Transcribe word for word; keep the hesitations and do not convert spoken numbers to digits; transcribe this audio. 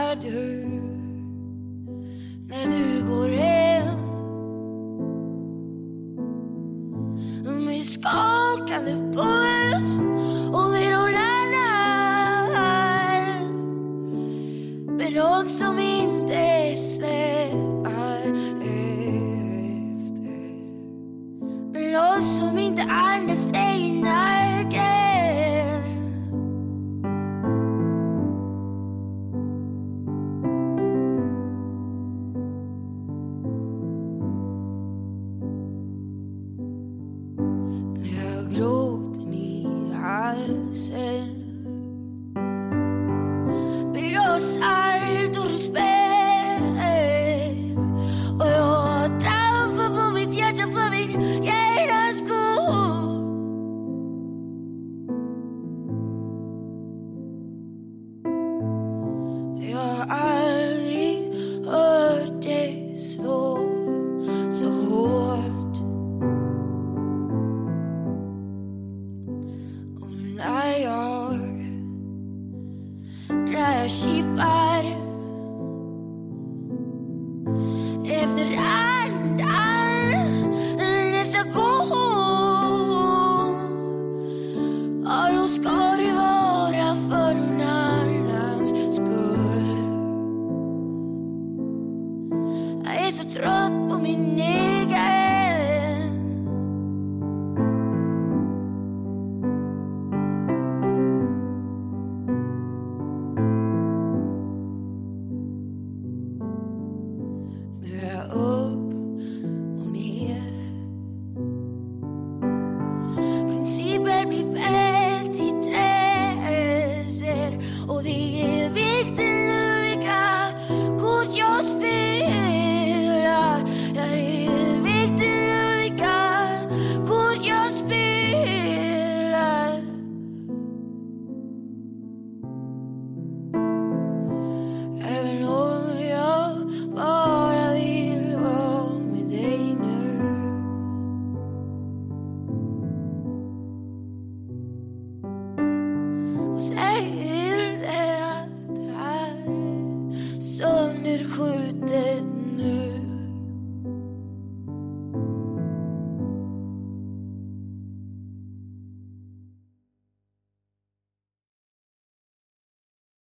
är du när du går hem med skakande puls och vi rullar med något som inte släpar efter, med något som inte andas dig i nacken. Gråten i halsen blåsar du respekt och jag trampar på mitt hjärta för min hjärtas skull. Jag har aldrig hört dig slå så hårt. När jag, när jag kippar efter andan nästa gång, ja då ska det vara för någon annans skull. Jag är så trött på min egen. Upp och ner, principer blir petitesser och det är viktigt nu vilka kort jag spelar. Ja, det är viktigt nu vilka kort jag spelar. Även om jag bara vill vara med dig nu. Och säg det att det här är sönderskjutet